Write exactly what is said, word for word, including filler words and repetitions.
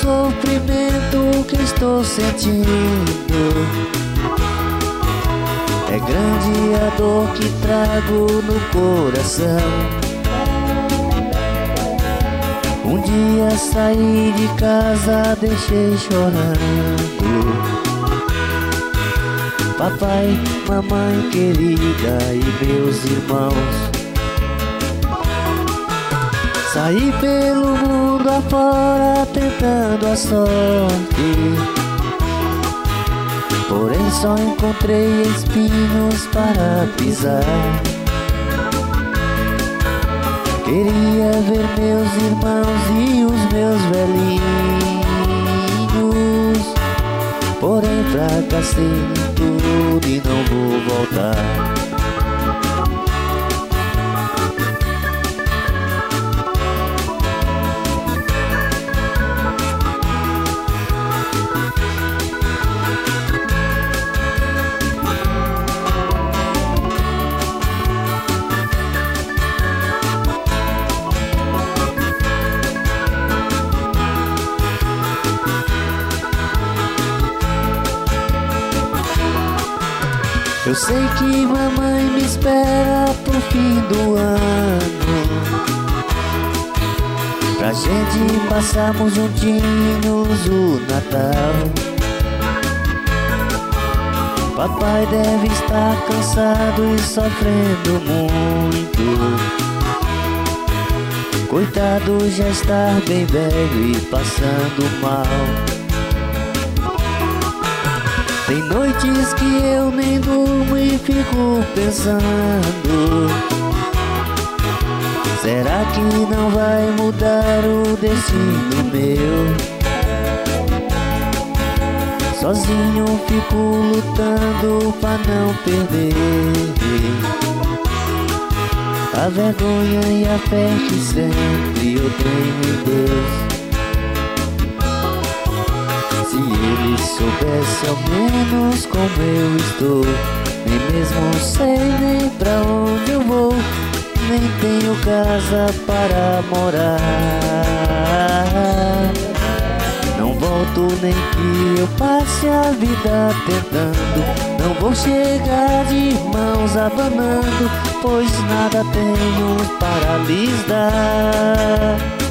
sofrimento que estou sentindo. É grande a dor que trago no coração. Um dia saí de casa, deixei chorando. Papai, mamãe querida e meus irmãos. Saí pelo mundo afora tentando a sorte, porém só encontrei espinhos para pisar. Queria ver meus irmãos e os meus velhinhos, porém fracassei em tudo e não vou voltar. Eu sei que mamãe me espera pro fim do ano, pra gente passarmos juntinhos o Natal. Papai deve estar cansado e sofrendo muito. Coitado, já está bem velho e passando mal. Tem noites que eu nem durmo e fico pensando: será que não vai mudar o destino meu? Sozinho fico lutando pra não perder a vergonha e a fé que sempre eu tenho em Deus. Se ele soubesse ao menos como eu estou, nem mesmo sei nem pra onde eu vou, nem tenho casa para morar. Não volto nem que eu passe a vida tentando, não vou chegar de mãos abanando, pois nada tenho para lhes dar.